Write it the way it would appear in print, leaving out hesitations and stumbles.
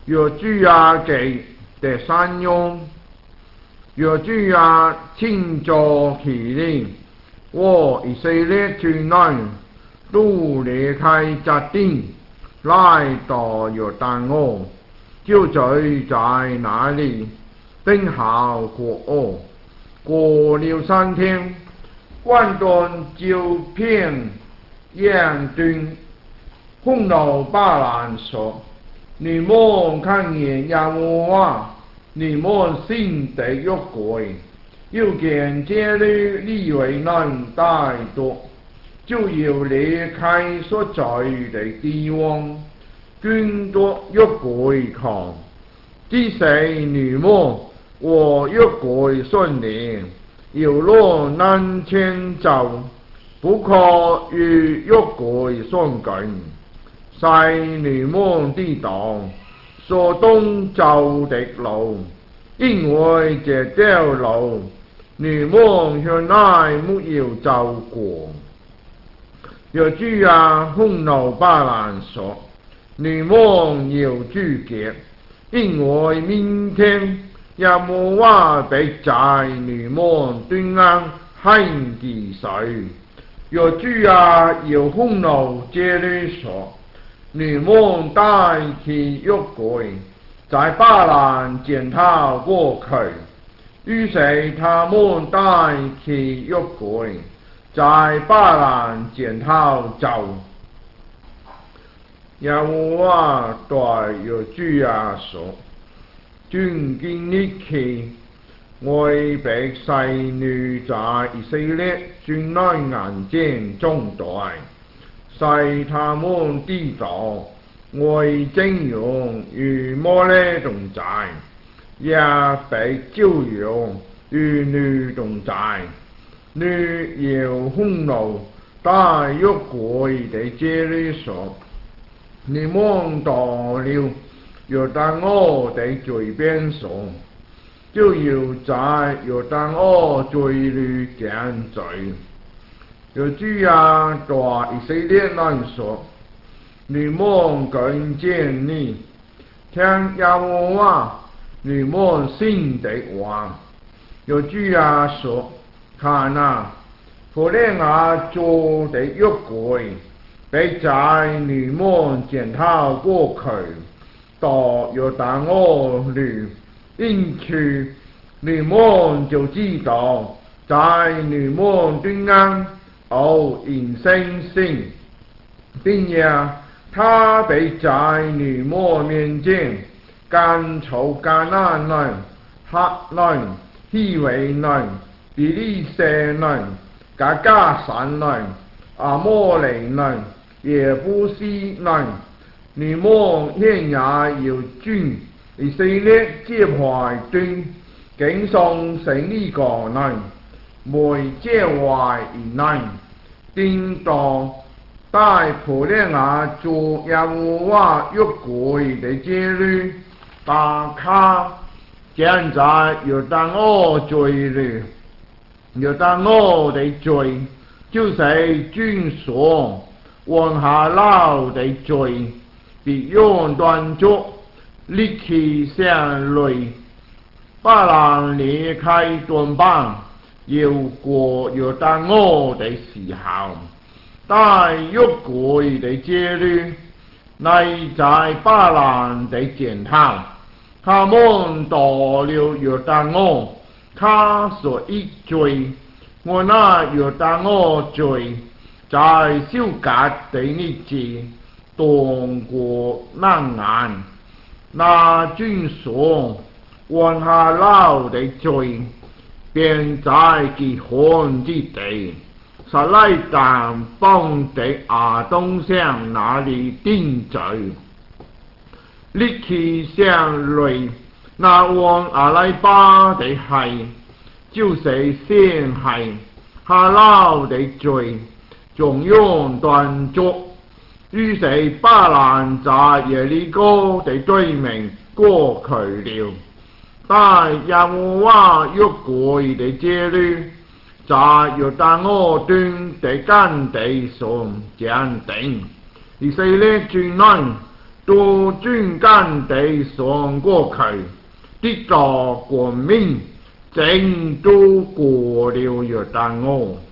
約書亞記第3章，約書亞親自起領我以色列軍隊都離開迦丁，來到約旦河，就聚在那裡，等候過過了3天，關東就偏陽端，風怒巴蘭說：你們看見耶和華你們神的約櫃，又見這裡利未人帶着，就要離開所在的地方，跟着約櫃看。這是你們和約櫃相連，有路難遷走，不可與約櫃相近。在你們地當所當走的路，因為這條路你們向來沒有走過。約書亞憤怒巴蘭說：你們要注意，因為明天耶和華必在你們中間行奇事。約書亞又憤怒接着說：你們帶起約櫃，在巴蘭前頭過去。於是他們帶起約櫃，在巴蘭前頭走。耶和華對約書亞說：從今日起，我必使你在以色列軍隊眼前長大，使他們知道我怎樣與摩利同在，也必照樣與你同在。你要憤怒帶約櫃的這裡說：你們到了約旦河的最邊上，就要在約旦河最裡建罪。約書亞對以色列人說：你們看見你，聽耶和華你們神的話。約書亞說：看啊，弗列雅做的約櫃必在你們前頭過去，到約旦河裡，因此你們就知道，在你們中間有永生神，並且他必在你們面前趕出迦南人、赫人、希未人、比利洗人、革迦散人、阿摩利人、耶布斯人。你們現也要進以色列支派中經上12個人，每支派1人，定當帶弗列雅做耶和華約櫃的這裡，把它建在約旦河最裡。約旦河的罪，就是君所往下流的罪，必永斷絕。立起上來，巴蘭離開東邦，要過約旦河的時候，帶約櫃的這裡，乃在巴蘭的前頭。他們到了約旦河，他所一罪，我那約旦河罪，在收割的日子，當過南岸，那君所往下流的罪，便在其旱之地，撒拉但邦的亞東上那裡定罪。立起上來，那往阿拉巴的海，就是先海下流的罪，將永斷絕。於是巴蘭在耶利哥的對面過去了，帶耶和華約櫃的這裡，在約旦河東的乾地上建定。以色列軍人都專間地上過去，啲助國民正都過了約旦河。